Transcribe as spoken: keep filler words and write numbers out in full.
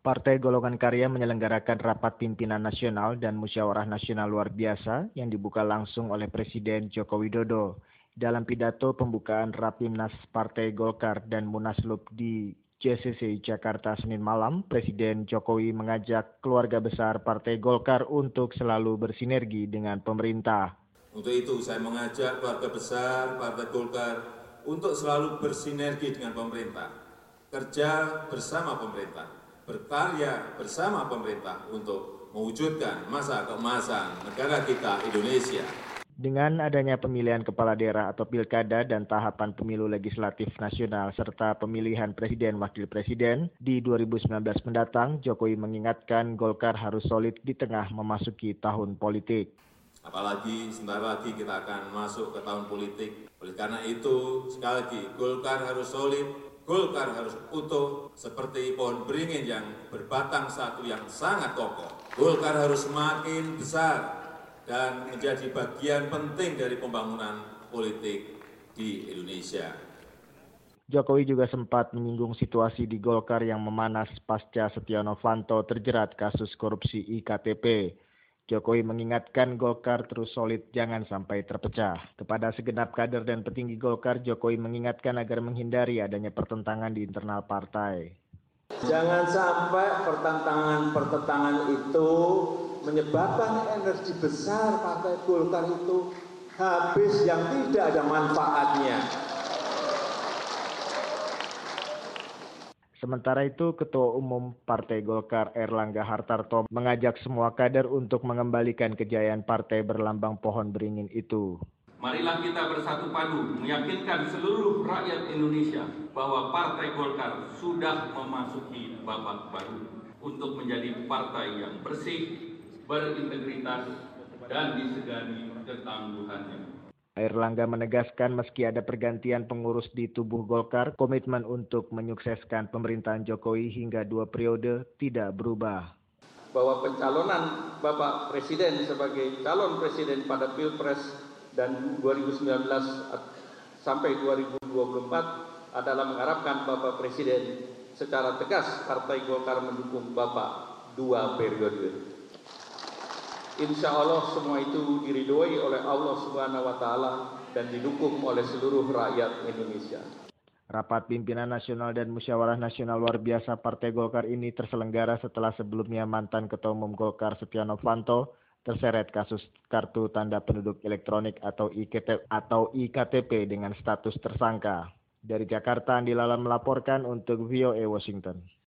Partai Golongan Karya menyelenggarakan rapat pimpinan nasional dan musyawarah nasional luar biasa yang dibuka langsung oleh Presiden Joko Widodo. Dalam pidato pembukaan Rapimnas Partai Golkar dan Munaslup di J C C Jakarta Senin malam, Presiden Jokowi mengajak keluarga besar Partai Golkar untuk selalu bersinergi dengan pemerintah. Untuk itu saya mengajak keluarga besar Partai Golkar untuk selalu bersinergi dengan pemerintah, kerja bersama pemerintah, berkarya bersama pemerintah untuk mewujudkan masa keemasan negara kita Indonesia. Dengan adanya pemilihan kepala daerah atau pilkada dan tahapan pemilu legislatif nasional serta pemilihan presiden wakil presiden di dua ribu sembilan belas mendatang, Jokowi mengingatkan Golkar harus solid di tengah memasuki tahun politik. Apalagi sebentar lagi kita akan masuk ke tahun politik. Oleh karena itu, sekali lagi, Golkar harus solid, Golkar harus utuh seperti pohon beringin yang berbatang satu yang sangat kokoh. Golkar harus semakin besar dan menjadi bagian penting dari pembangunan politik di Indonesia. Jokowi juga sempat menyinggung situasi di Golkar yang memanas pasca Setia Novanto terjerat kasus korupsi I K T P. Jokowi mengingatkan Golkar terus solid jangan sampai terpecah. Kepada segenap kader dan petinggi Golkar, Jokowi mengingatkan agar menghindari adanya pertentangan di internal partai. Jangan sampai pertentangan-pertentangan itu menyebabkan energi besar Partai Golkar itu habis yang tidak ada manfaatnya. Sementara itu, Ketua Umum Partai Golkar Erlangga Hartarto mengajak semua kader untuk mengembalikan kejayaan partai berlambang pohon beringin itu. Marilah kita bersatu padu meyakinkan seluruh rakyat Indonesia bahwa Partai Golkar sudah memasuki babak baru untuk menjadi partai yang bersih, berintegritas, dan disegani ketangguhannya. Erlangga menegaskan meski ada pergantian pengurus di tubuh Golkar, komitmen untuk menyukseskan pemerintahan Jokowi hingga dua periode tidak berubah. Bahwa pencalonan Bapak Presiden sebagai calon presiden pada Pilpres dan dua ribu sembilan belas sampai dua ribu dua puluh empat adalah mengharapkan Bapak Presiden secara tegas Partai Golkar mendukung Bapak dua periode. Insya Allah semua itu diridhoi oleh Allah Subhanahu wa Ta'ala dan didukung oleh seluruh rakyat Indonesia. Rapat pimpinan nasional dan musyawarah nasional luar biasa Partai Golkar ini terselenggara setelah sebelumnya mantan Ketua Umum Golkar Setia Novanto terseret kasus kartu tanda penduduk elektronik atau I K T P dengan status tersangka. Dari Jakarta, Andi Lalan melaporkan untuk V O A Washington.